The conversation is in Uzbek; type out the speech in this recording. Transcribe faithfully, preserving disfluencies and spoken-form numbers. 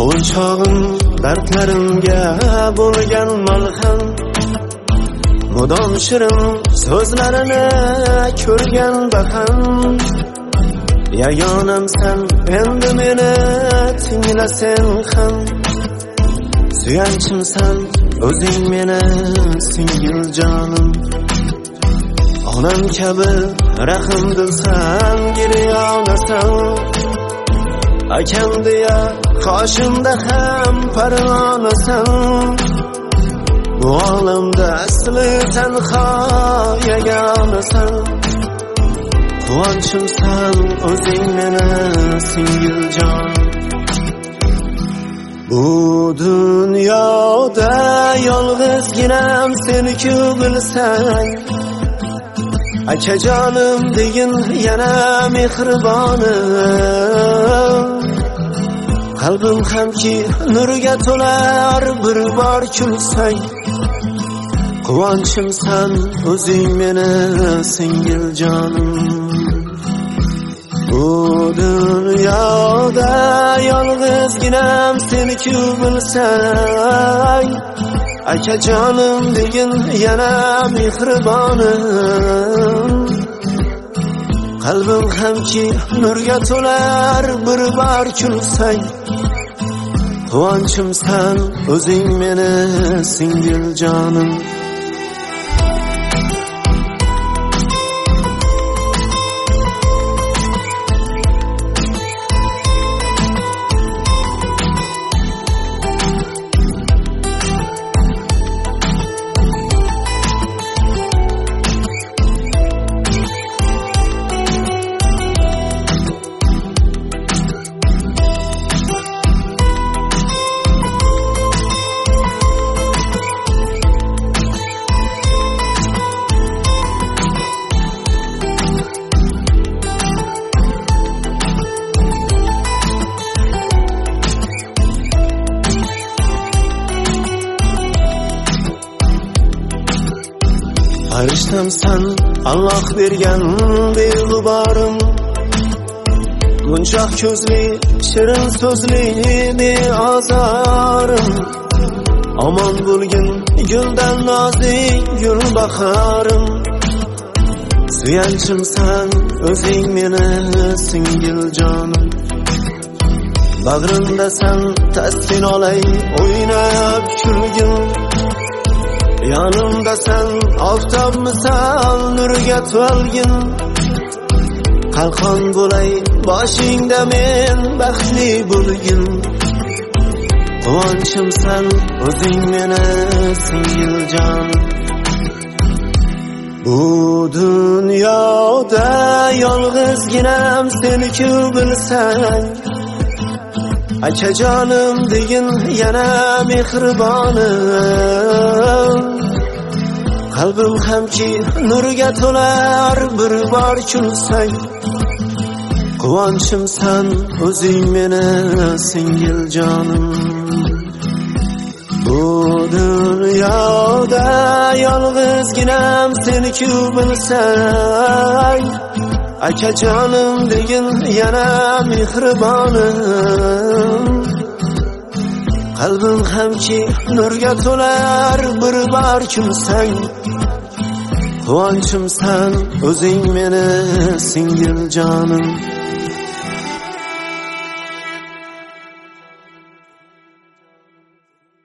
Qovunchog'im dardlarimga bo'lgan malham, mudom shirin so'zlarini ko'rgan baham. Yagonamsan endi meni tinglasen ham, suyanchimsan o'zing meni singil jonim. Onam kabi rahmdilsan, giryonasan, akam deya qoshimda ham parvonasan. Bu olamda asli tanho yagonasan, quvonchimsan o'zing meni singil jonim. Bu dunyoda yolg'izginam seni-ku bilsang, akajonim degin yana mehribonim. Qalbim hamki nurga to'lar bir bor kulsang, quvonchimsan o'zing meni singil jonim. Bu dunyoda yolg'izginam seni-ku bilsang, akajonim degin yana mehribonim. Qalbim hamki nurga to'lar bir bor kulsang, quvonchimsan o'zing meni singil jonim. Farishtamsan Alloh bergan beg'uborim, munchoq ko'zli shirin so'zli beozorim. Omon bo'lgin guldan nozik gul bahorim, suyanchimsan o'zing meni singil jonim. Bag'rimdasan taskin olay o'ynab kulgin, yonimdasan oftob misol nurga to'lgin. Qalqon bo'lay boshingda men baxtli bo'lgin, quvonchimsan o'zing meni singil jonim. Bu dunyoda yolg'izginam seni-ku bilsang, akajonim degin yana mehribonim. Qalbim hamki nurga to'lar bir bor kulsang, quvonchimsan o'zing meni singil jonim. Bu dunyoda yolg'izginam seni-ku bilsang, akajonim degin yana mehribonim. Qalbim hamki nurga to'lar bir bor kulsang, quvonchimsan o'zing meni singil jonim.